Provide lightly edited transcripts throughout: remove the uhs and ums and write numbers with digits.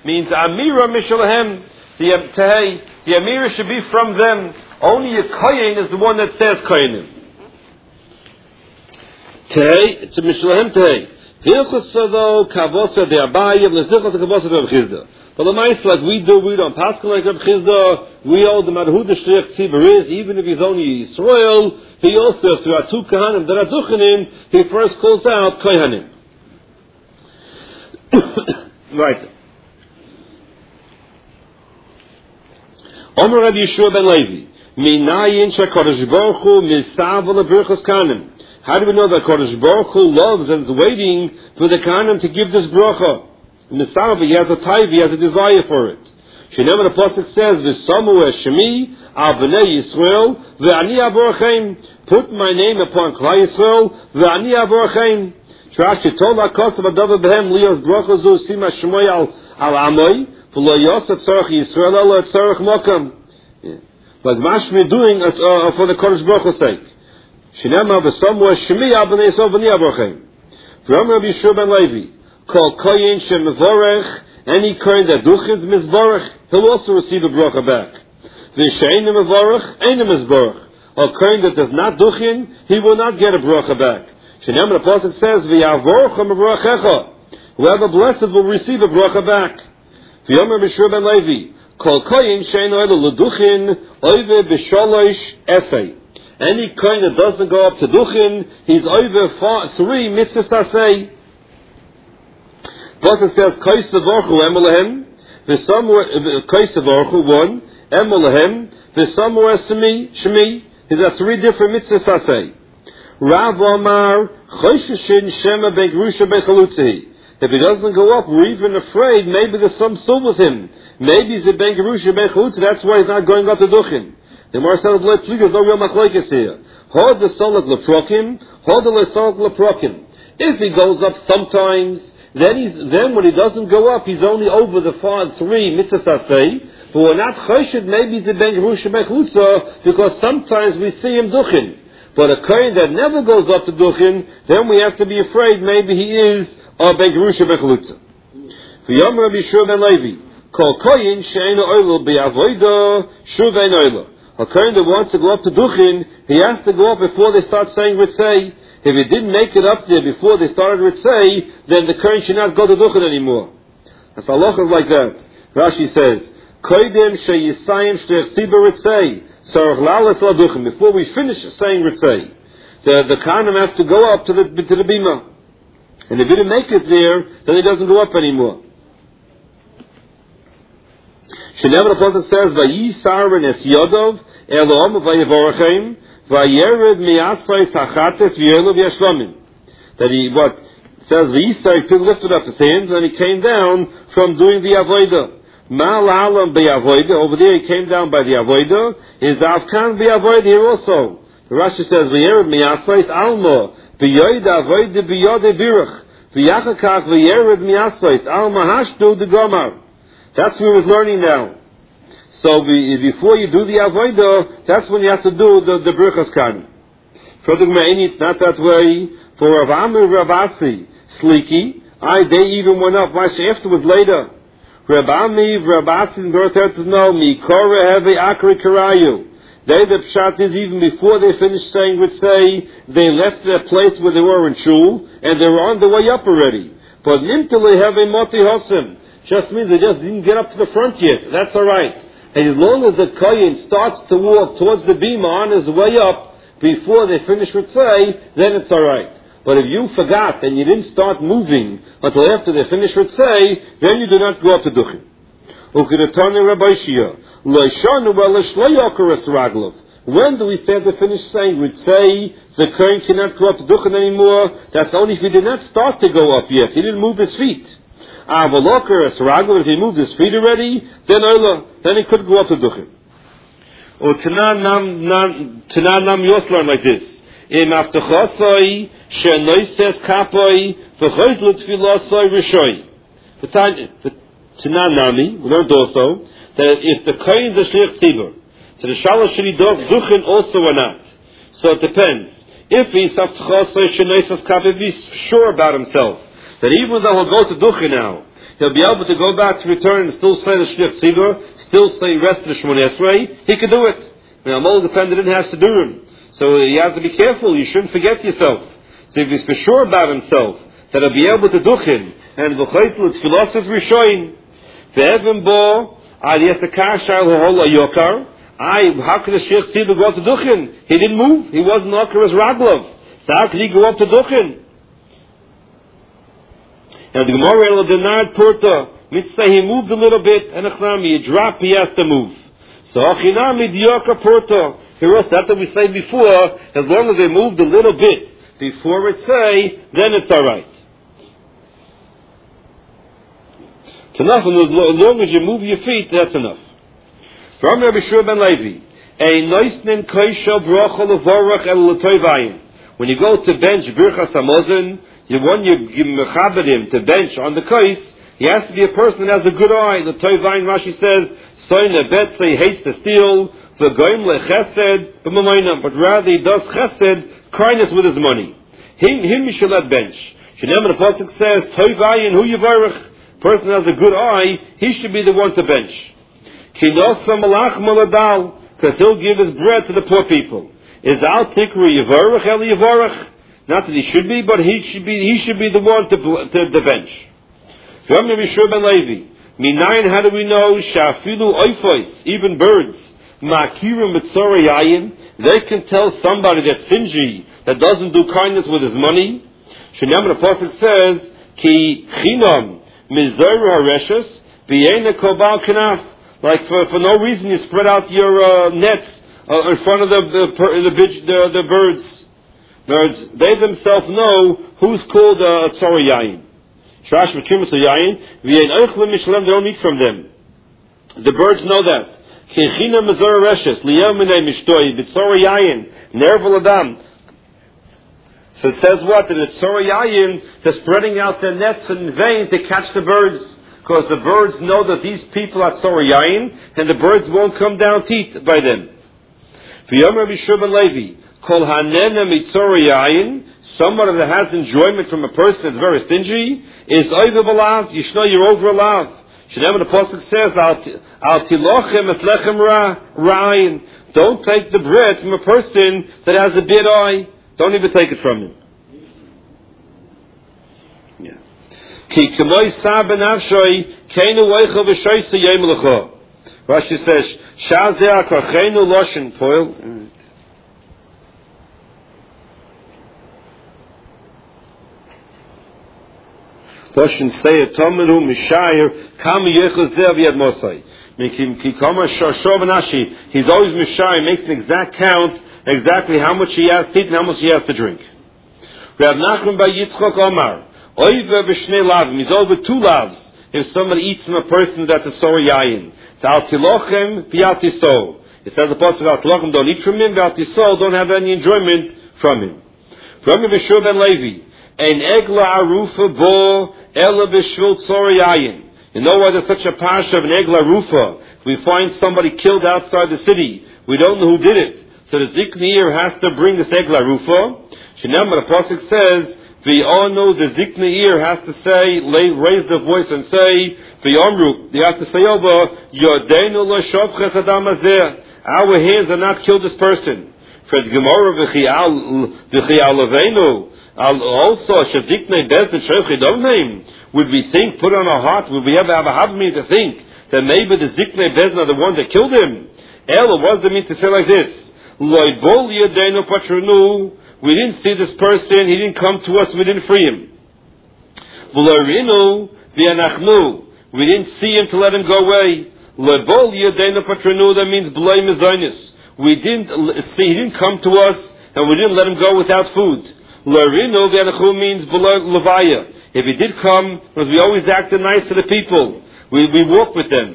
means Amira Mishalahem. The Amira should be from them. Only a Kohen is the one that says Kohenim. Tehei, to Mishalahem Tehei. Hilchus Sado Kavosa de Abaye, V'lezichos Kavosa de Reb Chizda. But the mice like we don't pass like Reb Chizda. We hold the Madhu the Shliach Tzibur is, even if he's only Yisrael, he also, if there are two Kohanim that are Duchanim, he first calls out Kohanim. Right. Omer Rabbi Yeshua ben Levi. Minayin sheKadosh Baruch Hu misav lebrichos kanim. How do we know that Kadosh Baruch Hu loves and is waiting for the kanim to give this bracha? Misav, he has a taiv, he has a desire for it. Shenever the pasuk says, "V'samu Shemi al bnei Yisrael ve'ani avorachem." Put my name upon Klal Yisrael ve'ani avorachem. Trashi told Akosav Adav Behem Lios Bracha Zu Sima Shemoy al Amoy V'lo Yosef Tzarech Yisrael Elo Tzarech Mokam. Like Mashmi doing for the Kadosh Baruch Hu's sake. Shinema v'samu Shemi al bnei Yisrael ve'ani avorachem. From Rabbi Yeshua ben Levi, Kol Koyin Shem Mevorech, any koyin that duchins mizborach, he'll also receive a bracha back. V'she'ein mevorech, ein mizborach. A koyin that does not duchin, he will not get a bracha back. Shenem the pasuk says, "V'yavorcha mebrachecha." Whoever blesses will receive a bracha back. V'yomer Mishur ben Levi, Kol koyin she'ein oile l'duchin, oive b'sholosh esei. Any koyin that doesn't go up to duchin, he's oive 3 mitzvahs asei. Pasuk says, "Kaisavorchu emolahem." Kaisavorchu 1, emolahem. V'samu shemi. He's got 3 different mitzvahs asei. Rav Amar Chosheshin Shema Ben Gerusha Ben Chalutzi. If he doesn't go up, we're even afraid maybe there's some soul with him. Maybe he's a Ben Gerusha Ben Chalutzi. That's why he's not going up to Duchin. The Gemara says, "There's no real machlokes here." Hold the solak leprokim. Hold the solak leprokim. If he goes up sometimes, then when he doesn't go up, he's only over the 3 mitzvahs asei. But we're not choshed. Maybe he's a Ben Gerusha Ben Chalutzi because sometimes we see him Duchin. But a kohen that never goes up to duchin, then we have to be afraid maybe he is a ben gerusha ben chalutza. V'yom Rabbi Yeshua ben Levi, Kol kohen she'eino oilo be'avoida shuv ein oilo. A kohen that wants to go up to duchin, he has to go up before they start saying ritzei. If he didn't make it up there before they started ritzei, then the kohen should not go to duchin anymore. That's halachas like that. Rashi says, Koydem she'yisayim sh'tech tzibur ritzei. Before we finish saying Ritzei, the Kohanim have to go up to the bima. And if he didn't make it there, then he doesn't go up anymore. Shenever the Pasuk says, "Vayisar v'nes yodov Elohim v'yavorachem v'yered mi'asrais hachates v'yelu v'yashlamim." That he says Vayisar, he lifted up his hands and he came down from doing the avodah. Ma'alam be'avoida. Over there he came down by the avoida. Is Avkan be'avoida here also. The Rashi says, "V'yered mi'asrais alma v'yoid avoida b'yode birach v'yachakach v'yered mi'asrais alma hashdu de gomar." That's what he was learning now. So before you do the avoida, that's when you have to do the birchas kan. For the Gemara, it's not that way. For Rav Amir Rav Asi Sliki, they even went up. Afterwards later. Rabami, Rabasin, Gerther to know me, Korah Heavy Akri Karayu. They, the Pshat is even before they finished saying, would say, they left their place where they were in Shul, and they were on the way up already. But Nimtali Heavy Moti Hosim just means they just didn't get up to the front yet. That's alright. And as long as the Kohen starts to walk towards the bima on his way up, before they finish with say, then it's alright. But if you forgot and you didn't start moving until after they finish with say, then you do not go up to duchin. When do we say to finish saying? We'd say the kohen cannot go up to duchin anymore. That's only if he did not start to go up yet. He didn't move his feet. If he moved his feet already, then he could go up to duchin. Or Tanan Nam Yoslan like this. In Aftachasai, Shenoises Kapoi, V'choizlu Tfilasai Rishoi. Tanan Nami, we learned also, that if the Kohen is a Shliach Tzibur, so the Shalosh should he duchin also or not. So it depends. If he's Aftachasai, Shenoises Kapoi, he's sure about himself, that even though he'll go to duchin now, he'll be able to go back to return and still say the Shliach Tzibur, still say rest of the Shmoneh Esrei, he could do it. Now, Mol defended didn't have Sidurim. So he has to be careful, you shouldn't forget yourself. So if he's for sure about himself, that he'll be able to duchin, and v'chaytlu tfilos is rishoyin, ve'evim bo, he has to kashar l'hol ayokar, how could the Sheikh Tzibur go up to duchin? He didn't move, he wasn't okar as Raglov. So how could he go up to duchin? Now the Gemara denied Purta. Mitzvah, he moved a little bit, and he dropped, he has to move. So Achinami Diyaka Purta. Here also, that's what we say before, as long as they moved a little bit before it say, then it's alright. It's enough, and as long as you move your feet, that's enough. From Rabbi Shua ben Levi, a noisnin koisha bracha levorach el l'toivayin. When you go to bench Birchas Hamazon, you mechabed him to bench on the kais, he has to be a person that has a good eye. The Toivayin Rashi says, Soine Betze, he hates to steal, v'goim lechesed, but rather he does chesed, kindness with his money. Him you should let bench. Shinem the Pasuk says, Toivayin hu yivarech, person that has a good eye, he should be the one to bench. Kinosa malach maladal, because he'll give his bread to the poor people. Is al tikru yivarech el yivarech? Not that he should be, but he should be the one to bench. From Rabbi Shua ben Levi, minayin, how do we know? Shafilu oifos, even birds, makirim mitzora yayin, they can tell somebody that's stingy, that doesn't do kindness with his money. Shenyam the Pasuk says, ki chinam mizora hareshes b'yena kobal kanaf. Like for no reason you spread out your nets in front of the birds. They themselves know who's called tzora yayin. Shrash Mekimus Yayin, V'yein Eichlim Mishlem, they don't eat from them. The birds know that. Kechina Mezora Reshes, Liyam Minei Mishtoi, B'tzora Yayin, Nerval Adam. So it says what? That the Tzora Yayin, they're spreading out their nets in vain to catch the birds. Because the birds know that these people are Tzora Yayin, and the birds won't come down to eat by them. V'yom Rabbi Shua ben Levi, Kol Hanena Mitzora Yayin, someone that has enjoyment from a person that's very stingy is over balav. You should know you're over alav. Shneim the Pasuk says, "Al tilochem es lechem ra'ayin." Don't take the bread from a person that has a bad eye. Don't even take it from him. Ki k'moi sa benavshoi keinu weichel v'shoyse yom lecho. Rashi says, "Shazeh akarchenu loshen foil." Loshen say a tomenu mishayir kam yechos zev yad mosai. Ki kama shashov nashi. He's always mishayir, makes an exact count, exactly how much he has to eat and how much he has to drink. Rav Nachman bar Yitzchok Omar, oiver b'shnei lavim. He's over 2 lavs. If somebody eats from a person that's a sor yayin, ta'al tilochem v'al tisol. It says the pasuk al tilochem don't eat from him, v'al tisol don't have any enjoyment from him. From Rabbi Shua ben Levi. Ein egla arufa bo ela b'shvil tzor yayin. You know why there's such a pasha of an egla arufa? If we find somebody killed outside the city, we don't know who did it. So the zikneir has to bring this egla arufa. Shenam, the pasuk says, v'yonu, the zikneir has to say, raise the voice and say, v'yomru, they have to say over, yodeinu lo shovches adam hazeh. Our hands are not killed this person. For the Gemara v'chi'al leveinu. Also, Shazikne Bezdin Shevchidovneim, would we think, put on our heart, would we ever have a habmi to think that maybe the Zikne Bezdin are the one that killed him? Ella, what does it mean to say like this? Loibol Yadenu Patrunu, we didn't see this person, he didn't come to us, we didn't free him. V'loirinu v'yanachnu, we didn't see him to let him go away. Loibol Yadenu Patrunu, that means B'loi Mezonis. We didn't see, he didn't come to us, and we didn't let him go without food. L'rinu v'anachu means below levaya. If he did come, because we always acted nice to the people, we walk with them.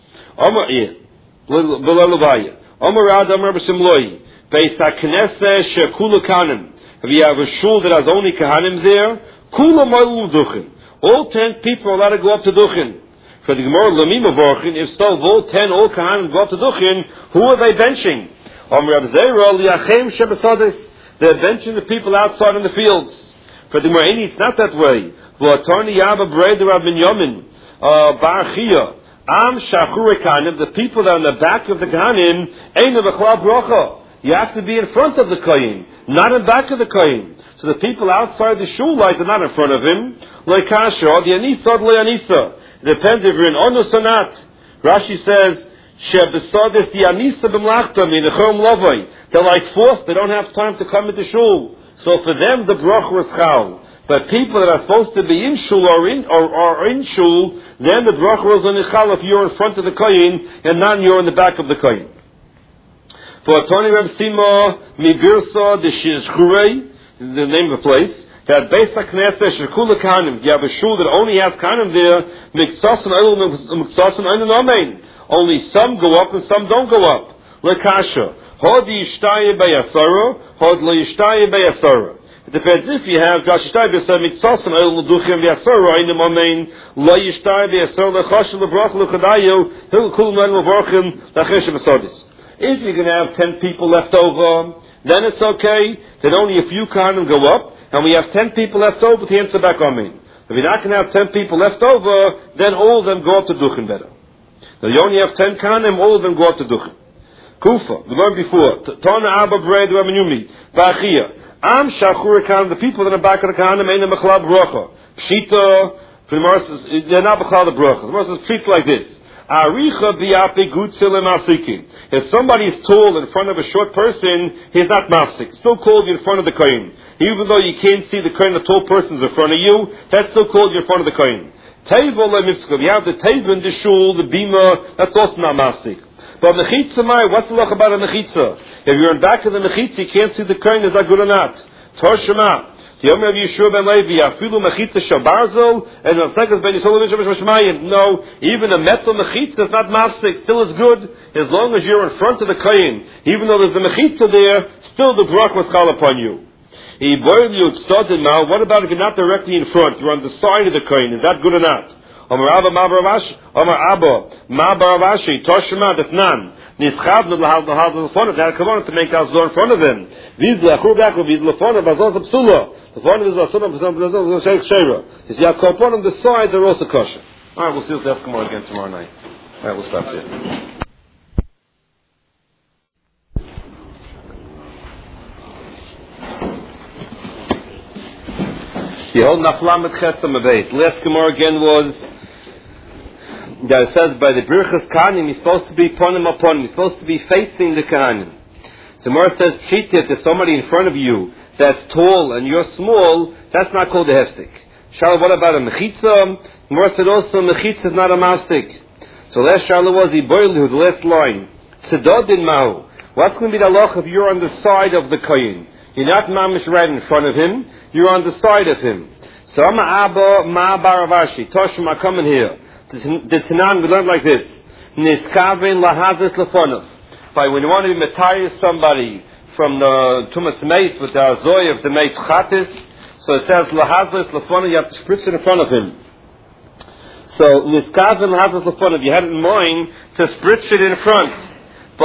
Below levaya. Omar Ad Omar B'Simloi. Beis HaKnesses she'kula kanim. If you have a shul that has only kahanim there, kula mo'lu duchen. All 10 people are allowed to go up to duchen. For the Gemara Lamim Avorchin, if so, all 10, all kahanim go up to duchen, who are they benching? Omar Abzera liachem shebesadis. They're benching the people outside in the fields. For the Moraini, it's not that way. V'atarni Yabba Breda Rab Binyamin. Bar Chia. Am Shachure Kahanim, the people that are in the back of the Kahanim, Ein B'chlal Bracha. You have to be in front of the Kohen, not in back of the Kohen. So the people outside the shul light are not in front of him. Like Kasha, or the Anisa, or the Anisa. It depends if you're in Onus or not. Rashi says, Shebesadis the Anisa b'mlachta minechom lovay. They're like forced, they don't have time to come into shul. So for them, the bracha was chal. But people that are supposed to be in shul or in shul, then the bracha was on the chal if you're in front of the kohen and not you're in the back of the kohen. For Tony Reb Sima Mibirsa the Shizchrei, the name of the place, that based on Knesset Shekula Kahanim, you have a shul that only has Kahanim there, Miksasan Eilu Amen. Only some go up and some don't go up. Lekasha. Hod Yishtaye Bayasara, Hod Lo Yishtaye Bayasara. It depends if you have Gashishtaye Bayasara, Miksasan Eilu Duchim Bayasara, Einim Amen, Lo Yishtaye Bayasara, Lechasha Lebrach Lechadayo, Hilkul Noel Levorchim, Lechesha Besadis. If you're going to have 10 people left over, then it's okay that only a few Kahanim go up, and we have 10 people left over to answer back Amen. If you're not going to have 10 people left over, then all of them go up to Duchim better. Now you only have 10 Kahanim, all of them go up to Duchim. Kufa, the one before, Tana Abba Bred Ramanumi, Ba'achia, Am Shachur Kahanim, the people in the back of the Kahanim, Ein Mechlal Bracha, Pshita, they're not Mechlal Bracha. The Moses treats like this. If somebody is tall in front of a short person, he's not mafsik. Still called you in front of the kohen. Even though you can't see the kohen, the tall person's in front of you, that's still called you in front of the kohen. You have the teva in the shul, the bima, that's also not mafsik. But mechitza, what's the loch about a mechitza? If you're in back of the mechitza, you can't see the kohen, is that good or not? Torshema. The Omer of Yeshua ben Levi, Afilu mechitza shabarzel, and the second ben Yisrael Mishmayim. No, even a metal mechitza is not mafsik, still is good, as long as you're in front of the kohen. Even though there's a mechitza there, still the brach was chal upon you. What about if you're not directly in front, you're on the side of the kohen, is that good or not? Omer Abba Ma Baravashi, Toshma Detnan. Nischavnu lahal lefonov. They had a kavanah to make Azor in front of him. Viz leachur b'achur, viz lefonov, azor psula. Lefonov is lefonov, azor sheikh sheira. Is yakoponim, the sides are also kosher. All right, we'll see if that's more again tomorrow night. All right, we'll stop there. Yehol Naflamet Chesam Abeit. Last Gemara again was that it says by the Birchas Kahanim he's supposed to be ponim upon him. He's supposed to be facing the Kahanim. So Gemara says, Pshita, if there's somebody in front of you that's tall and you're small, that's not called a hefsik. Shalom, what about a mechitza? Gemara said also mechitza is not a mafsik. So last Shalom was Iboilu, the last line. Tzedodin Mahu. What's going to be the loch if you're on the side of the kohen? You're not mamish right in front of him, you're on the side of him. So Ama Abba Ma Baravashi, Toshma, come in here. The Tanan we learned like this: Niskaven lahazis lefonov. By when you want to retire somebody from the Tumas Meis with the Azoy of the Meis Chatis, so it says lahazis lefonov. You have to spritz it in front of him. So Niskaven lahazis lefonov. You had it in mind to spritz it in front.